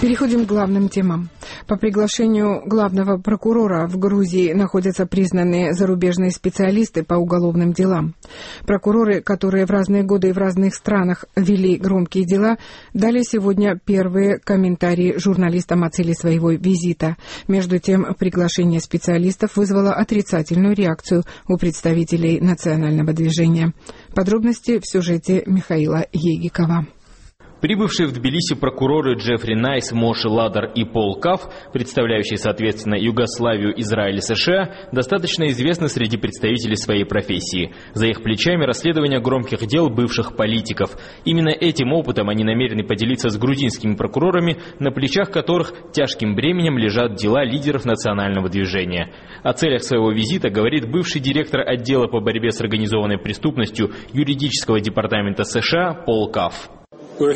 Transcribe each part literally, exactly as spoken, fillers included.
Переходим к главным темам. По приглашению главного прокурора в Грузии находятся признанные зарубежные специалисты по уголовным делам. Прокуроры, которые в разные годы и в разных странах вели громкие дела, дали сегодня первые комментарии журналистам о цели своего визита. Между тем, приглашение специалистов вызвало отрицательную реакцию у представителей национального движения. Подробности в сюжете Михаила Егикова. Прибывшие в Тбилиси прокуроры Джеффри Найс, Моше Ладер и Пол Каф, представляющие, соответственно, Югославию, Израиль и США, достаточно известны среди представителей своей профессии. За их плечами расследование громких дел бывших политиков. Именно этим опытом они намерены поделиться с грузинскими прокурорами, на плечах которых тяжким бременем лежат дела лидеров национального движения. О целях своего визита говорит бывший директор отдела по борьбе с организованной преступностью юридического департамента США Пол Каф. Мы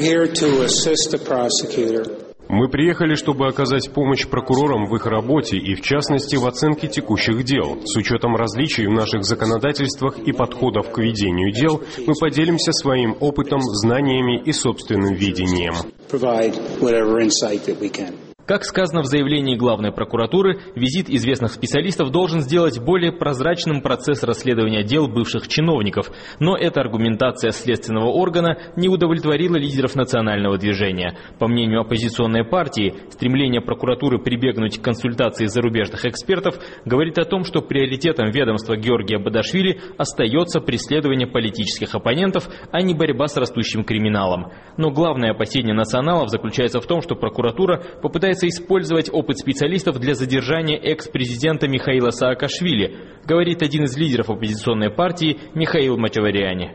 приехали, чтобы оказать помощь прокурорам в их работе и, в частности, в оценке текущих дел. С учетом различий в наших законодательствах и подходов к ведению дел, мы поделимся своим опытом, знаниями и собственным видением. Как сказано в заявлении главной прокуратуры, визит известных специалистов должен сделать более прозрачным процесс расследования дел бывших чиновников. Но эта аргументация следственного органа не удовлетворила лидеров национального движения. По мнению оппозиционной партии, стремление прокуратуры прибегнуть к консультации зарубежных экспертов говорит о том, что приоритетом ведомства Георгия Бадашвили остается преследование политических оппонентов, а не борьба с растущим криминалом. Но главное опасение националов заключается в том, что прокуратура попытается использовать опыт специалистов для задержания экс-президента Михаила Саакашвили, говорит один из лидеров оппозиционной партии Михаил Мачавариани.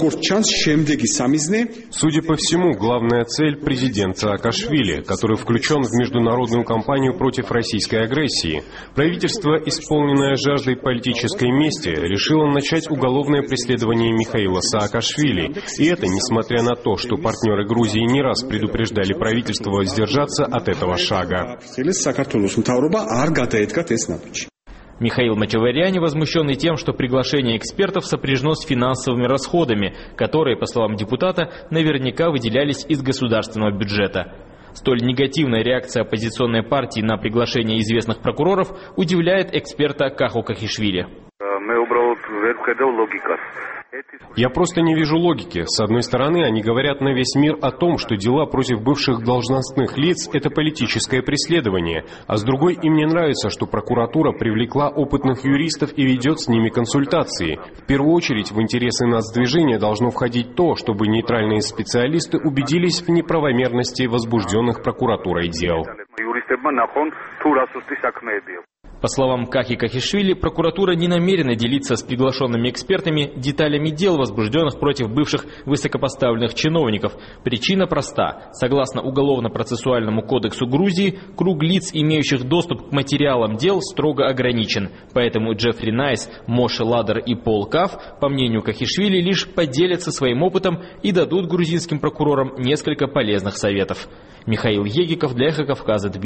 Судя по всему, главная цель – президент Саакашвили, который включен в международную кампанию против российской агрессии. Правительство, исполненное жаждой политической мести, решило начать уголовное преследование Михаила Саакашвили. И это несмотря на то, что партнеры Грузии не раз предупреждали правительство воздержаться от этого шага. Михаил Мачавариани, возмущенный тем, что приглашение экспертов сопряжено с финансовыми расходами, которые, по словам депутата, наверняка выделялись из государственного бюджета. Столь негативная реакция оппозиционной партии на приглашение известных прокуроров удивляет эксперта Каху Кахишвили. Я просто не вижу логики. С одной стороны, они говорят на весь мир о том, что дела против бывших должностных лиц – это политическое преследование, а с другой, им не нравится, что прокуратура привлекла опытных юристов и ведет с ними консультации. В первую очередь, в интересы нацдвижения должно входить то, чтобы нейтральные специалисты убедились в неправомерности возбужденных прокуратурой дел. По словам Кахи Кахишвили, прокуратура не намерена делиться с приглашенными экспертами деталями дел, возбужденных против бывших высокопоставленных чиновников. Причина проста. Согласно Уголовно-процессуальному кодексу Грузии, круг лиц, имеющих доступ к материалам дел, строго ограничен. Поэтому Джеффри Найс, Моше Ладер и Пол Каф, по мнению Кахишвили, лишь поделятся своим опытом и дадут грузинским прокурорам несколько полезных советов. Михаил Егиков для Эхо Кавказа.